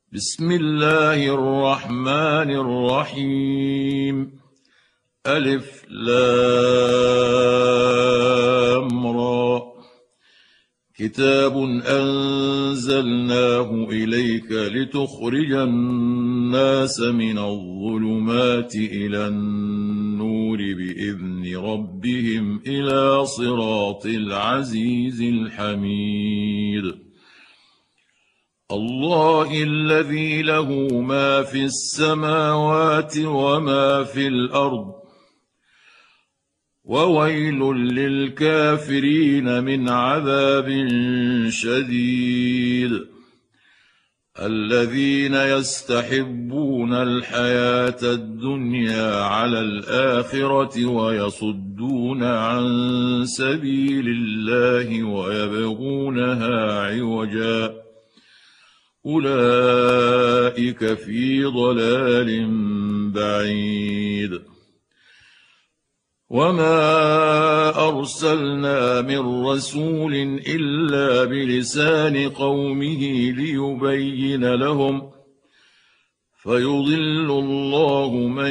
بسم الله الرحمن الرحيم. ألف لام را. كتاب أنزلناه إليك لتخرج الناس من الظلمات إلى النور بإذن ربهم إلى صراط العزيز الحميد. الله الذي له ما في السماوات وما في الأرض، وويل للكافرين من عذاب شديد. الذين يستحبون الحياة الدنيا على الآخرة ويصدون عن سبيل الله ويبغونها عوجا، أولئك في ضلال بعيد. وما أرسلنا من رسول إلا بلسان قومه ليبين لهم، فيضل الله من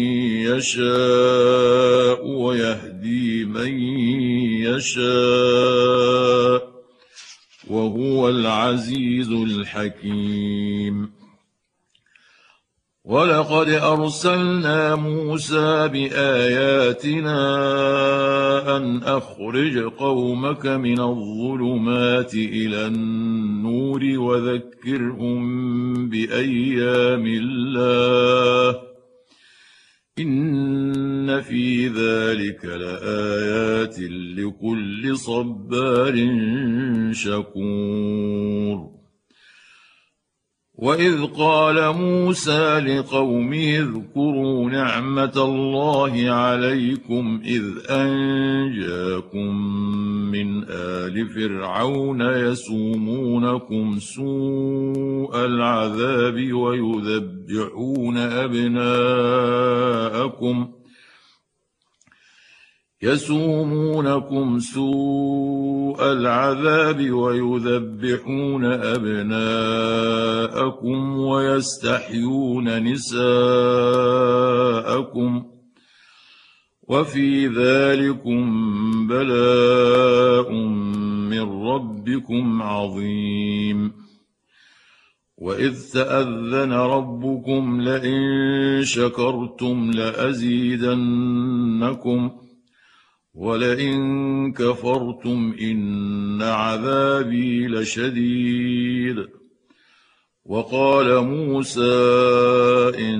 يشاء ويهدي من يشاء، وهو العزيز الحكيم. ولقد أرسلنا موسى بآياتنا أن أخرج قومك من الظلمات إلى النور وذكرهم بأيام الله، إن في ذلك لآيات لكل صبار شكور. وإذ قال موسى لقومه اذكروا نعمة الله عليكم إذ أنجاكم من آل فرعون يسومونكم سوء العذاب ويذبحون أبناءكم ويستحيون نساءكم، وفي ذلكم بلاء من ربكم عظيم. وإذ تأذن ربكم لئن شكرتم لأزيدنكم ولئن كفرتم إن عذابي لشديد. وقال موسى إن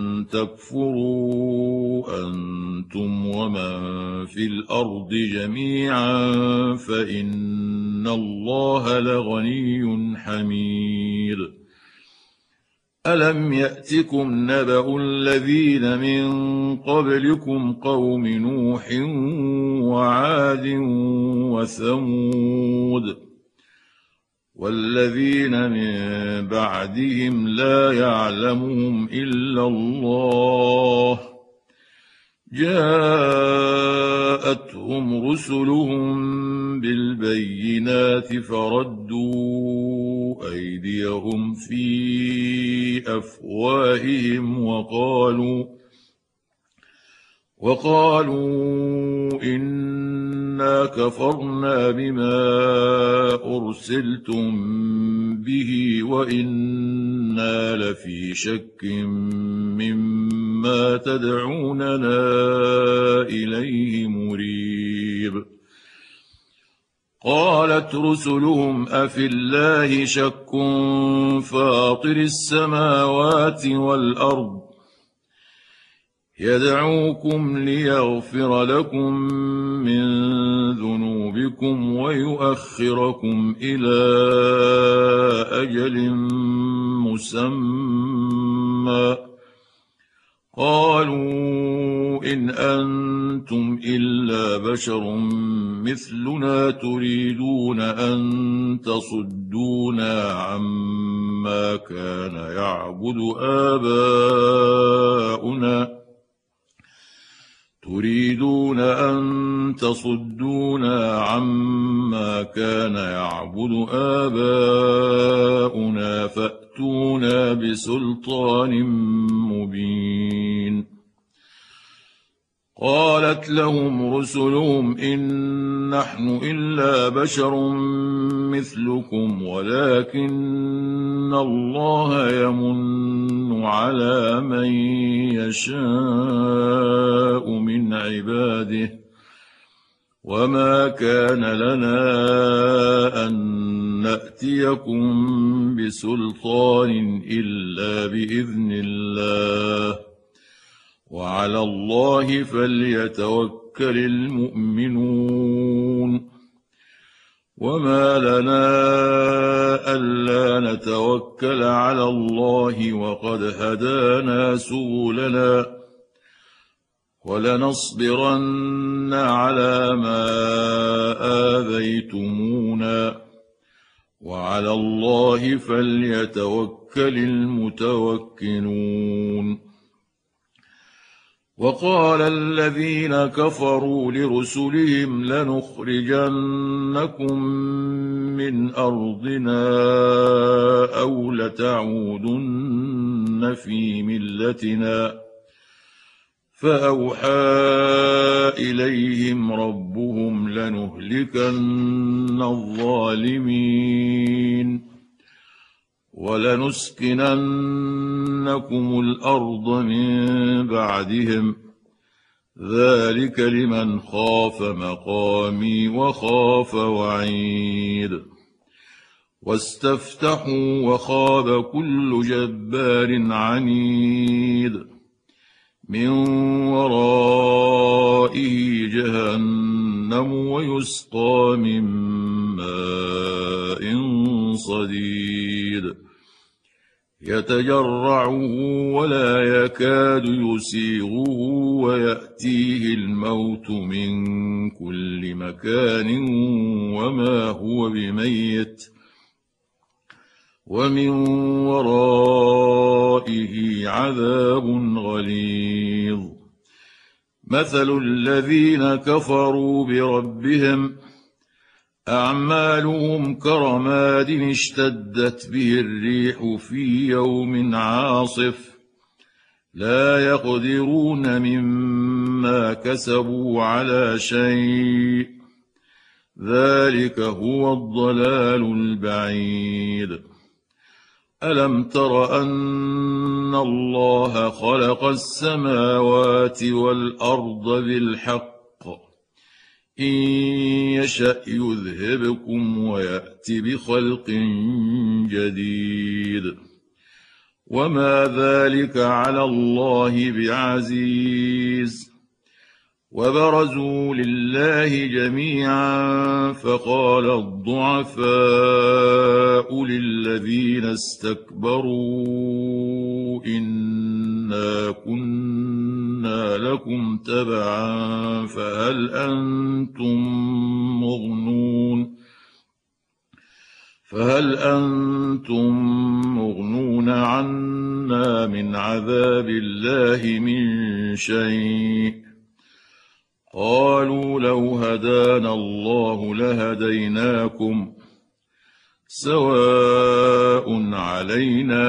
تكفروا أنتم ومن في الأرض جميعا فإن الله لغني حميد. ألم يأتكم نبأ الذين من قبلكم قوم نوح وعاد وثمود والذين من بعدهم لا يعلمهم إلا الله، جاءتهم رسلهم بالبينات فردوا أيديهم في أفواههم وقالوا إنا كفرنا بما أرسلتم به وإنا لفي شك مما تدعوننا إليه مريب. قالت رسلهم أفي الله شك فاطر السماوات والأرض يدعوكم ليغفر لكم من ذنوبكم ويؤخركم إلى أجل مسمى، قالوا إن أنتم إلا بشر مثلنا تريدون أن تصدونا عما كان يعبد تريدون أن تصدونا عما كان يعبد آباؤنا فأتونا بسلطان مبين. قالت لهم رسلهم إن نحن إلا بشر مثلكم ولكن الله يمن على من يشاء من عباده وما كان لنا أن نأتيكم بسلطان إلا بإذن الله وعلى الله فليتوكل المؤمنون. وما لنا ألا نتوكل على الله وقد هدانا سبلنا ولنصبرن على ما آذيتمونا وعلى الله فليتوكل المتوكلون. وقال الذين كفروا لرسلهم لنخرجنكم من أرضنا أو لتعودن في ملتنا فأوحى إليهم ربهم لنهلكن الظالمين ولنسكننكم الأرض من بعدهم ذلك لمن خاف مقامي وخاف وعيد. واستفتحوا وخاب كل جبار عنيد من ورائه جهنم ويسقى من ماء صديد يتجرعه ولا يكاد يسيغه ويأتيه الموت من كل مكان وما هو بميت ومن ورائه عذاب غليظ. مثل الذين كفروا بربهم أعمالهم كرماد اشتدت به الريح في يوم عاصف لا يقدرون مما كسبوا على شيء ذلك هو الضلال البعيد. ألم تر أن الله خلق السماوات والأرض بالحق إن يشأ يذهبكم ويأت بخلق جديد وما ذلك على الله بعزيز. وبرزوا لله جميعا فقال الضعفاء للذين استكبروا إنا كنا لكم تبعا فهل أنتم مغنون عنا من عذاب الله من شيء قالوا لو هدانا الله لهديناكم سواء علينا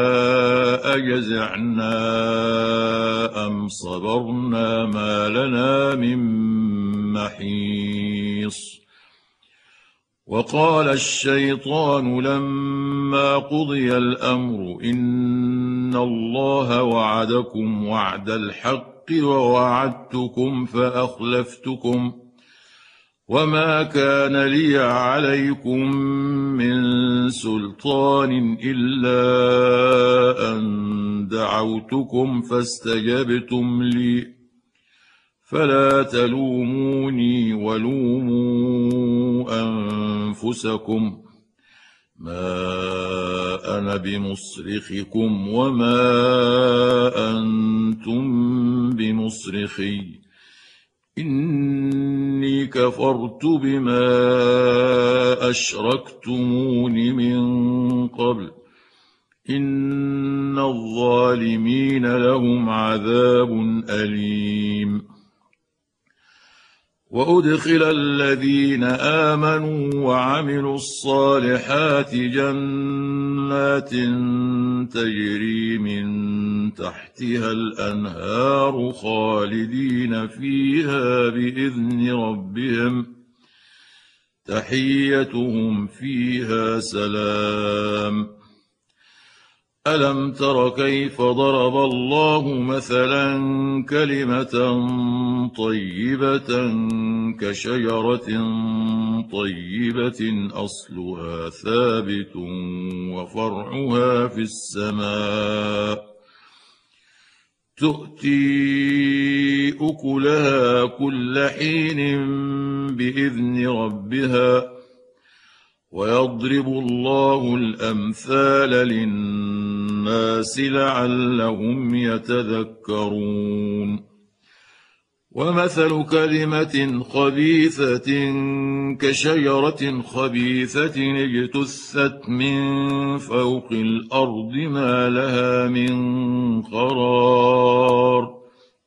أجزعنا أم صبرنا ما لنا من محيص. وقال الشيطان لما قضي الأمر إن الله وعدكم وعد الحق ووعدتكم فأخلفتكم وما كان لي عليكم من سلطان إلا أن دعوتكم فاستجبتم لي فلا تلوموني ولوموا أنفسكم ما أنا بمصرخكم وما أنتم بمصرخي إني كفرت بما أشركتمون من قبل إن الظالمين لهم عذاب أليم. وأدخل الذين آمنوا وعملوا الصالحات جنات تجري من تحتها الأنهار خالدين فيها بإذن ربهم تحيتهم فيها سلام. ألم تر كيف ضرب الله مثلا كلمة طيبة كشجرة طيبة أصلها ثابت وفرعها في السماء تؤتي أكلها كل حين بإذن ربها ويضرب الله الأمثال للناس لعلهم يتذكرون. ومثل كلمة خبيثة كشجرة خبيثة اجتثت من فوق الأرض ما لها من قرار.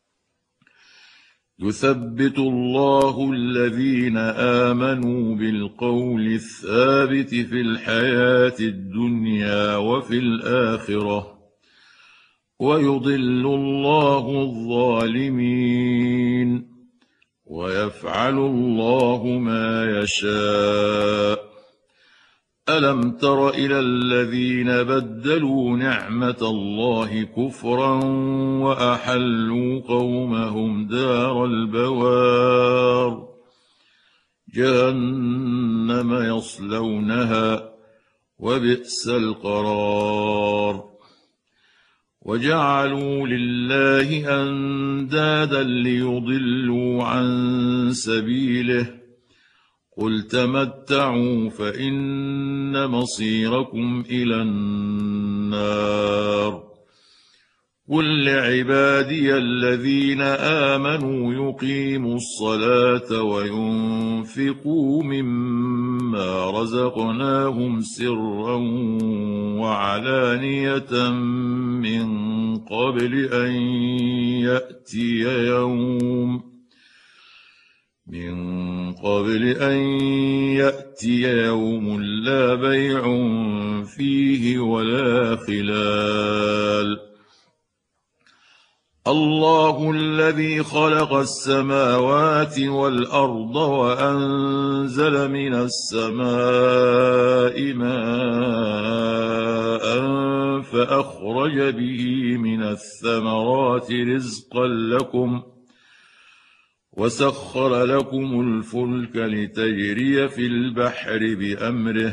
يثبت الله الذين آمنوا بالقول الثابت في الحياة الدنيا وفي الآخرة ويضل الله الظالمين ويفعل الله ما يشاء. ألم تر إلى الذين بدلوا نعمة الله كفرا وأحلوا قومهم دار البوار جهنم يصلونها وبئس القرار. وجعلوا لله أندادا ليضلوا عن سبيله قل تمتعوا فإن مصيركم إلى النار. قل لعبادي الذين آمنوا يقيموا الصلاة وينفقوا مما رزقناهم سرا وعلانية من قبل أن يأتي يوم لا بيع فيه ولا خلال. الله الذي خلق السماوات والأرض وأنزل من السماء ماء فأخرج به من الثمرات رزقا لكم وسخر لكم الفلك لتجري في البحر بأمره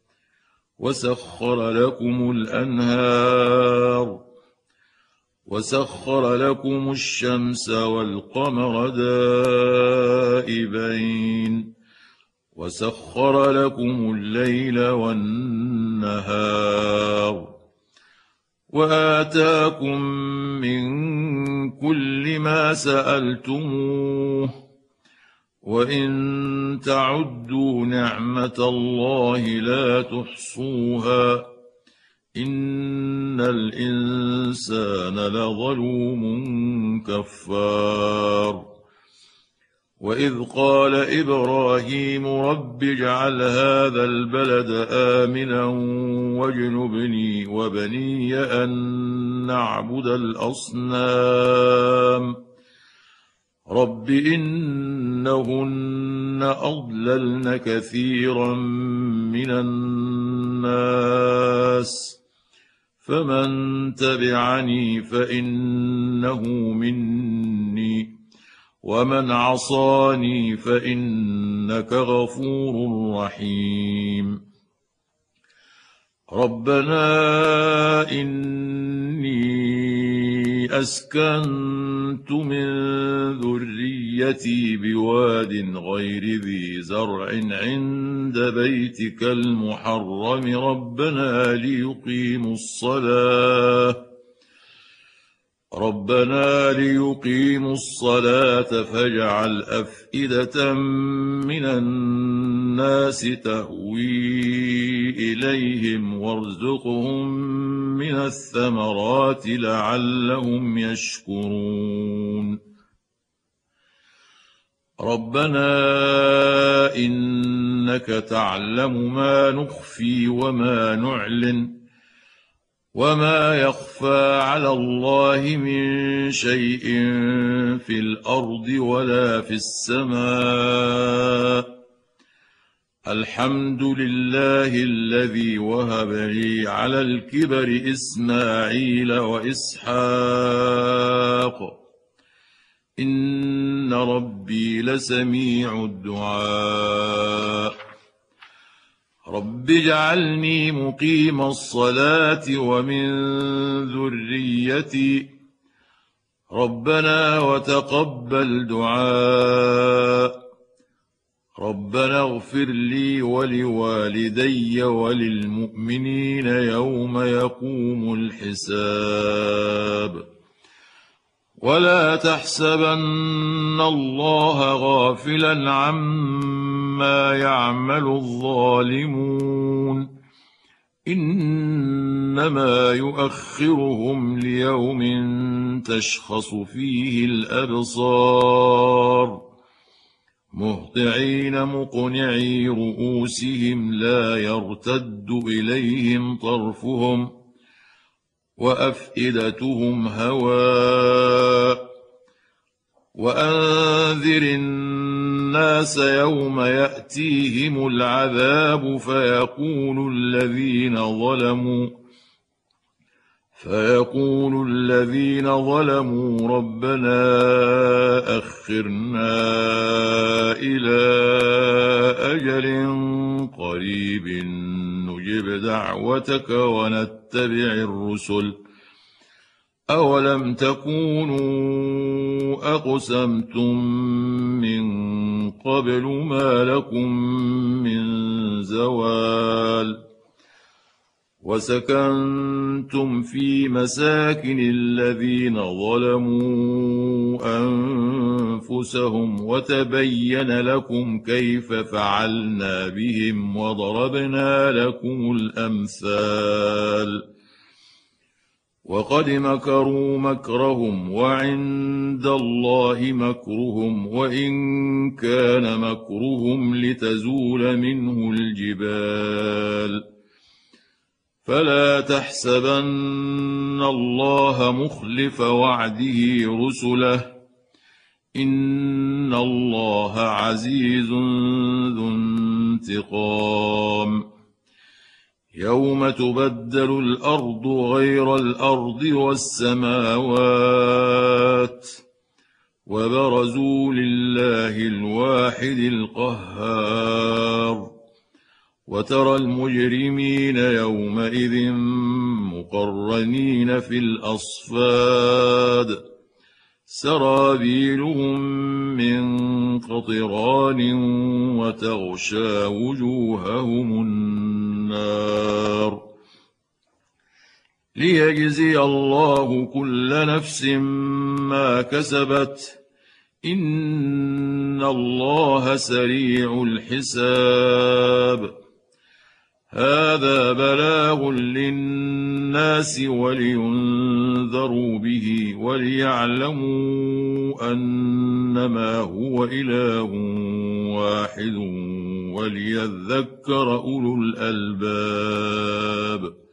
وسخر لكم الأنهار وسخر لكم الشمس والقمر دائبين وسخر لكم الليل والنهار وآتاكم من كل ما سألتموه وإن تعدوا نعمة الله لا تحصوها إن الإنسان لظلوم كفار. وإذ قال إبراهيم رب اجعل هذا البلد آمنا واجنبني وبني أن نعبد الأصنام رب إنهن أضللن كثيرا من الناس فمن تبعني فإنه مني ومن عصاني فإنك غفور رحيم. ربنا إني أسكنت من ذريتي بواد غير ذي زرع عند بيتك المحرم ربنا ليقيموا الصلاة فاجعل أفئدة من الناس تهوي إليهم وارزقهم من الثمرات لعلهم يشكرون. ربنا إنك تعلم ما نخفي وما نعلن وما يخفى على الله من شيء في الأرض ولا في السماء. الحمد لله الذي وهب لي على الكبر إسماعيل وإسحاق إن ربي لسميع الدعاء. رب اجعلني مقيم الصلاة ومن ذريتي ربنا وتقبل دعاء. ربنا اغفر لي ولوالدي وللمؤمنين يوم يقوم الحساب. ولا تحسبن الله غافلا عما يعمل الظالمون إنما يؤخرهم ليوم تشخص فيه الأبصار مهطعين مقنعي رؤوسهم لا يرتد إليهم طرفهم وأفئدتهم هواء. وأنذر الناس يوم يأتيهم العذاب فيقول الذين ظلموا ربنا أخرنا إلى أجل قريب نجب دعوتك ونتبع الرسل أولم تكونوا أقسمتم من قبل ما لكم من زوال. وسكنتم في مساكن الذين ظلموا أنفسهم وتبين لكم كيف فعلنا بهم وضربنا لكم الأمثال. وقد مكروا مكرهم وعند الله مكرهم وإن كان مكرهم لتزول منه الجبال. فلا تحسبن الله مخلف وعده رسله إن الله عزيز ذو انتقام. يوم تبدل الأرض غير الأرض والسماوات وبرزوا لله الواحد القهار. وترى المجرمين يومئذ مقرنين في الأصفاد سرابيلهم من قطران وتغشى وجوههم النار. ليجزي الله كل نفس ما كسبت إن الله سريع الحساب. هذا بلاغ للناس ولينذروا به وليعلموا أنما هو إله واحد وليذكر أولو الألباب.